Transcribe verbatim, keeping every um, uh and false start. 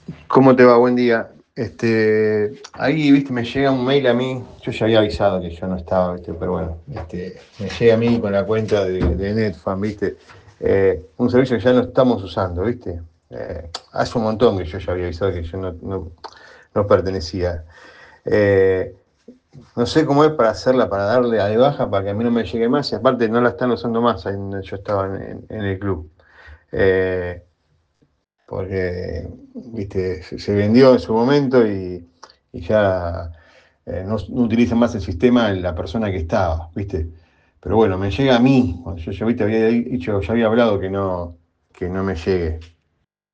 ¿Cómo te va? Buen día. Este, ahí, viste, me llega un mail a mí. Yo ya había avisado que yo no estaba, viste, pero bueno, este, me llega a mí con la cuenta de, de Netfan, viste, eh, un servicio que ya no estamos usando, viste. Eh, hace un montón que yo ya había avisado que yo no, no, no pertenecía. Eh, no sé cómo es para hacerla, para darle a de baja, para que a mí no me llegue más, y aparte no la están usando más ahí donde yo estaba en, en- en el club. Eh, Porque, viste, se, se vendió en su momento y, y ya eh, no, no utiliza más el sistema la persona que estaba, viste. Pero bueno, me llega a mí, cuando yo, yo viste, había dicho, ya había hablado que no, que no me llegue.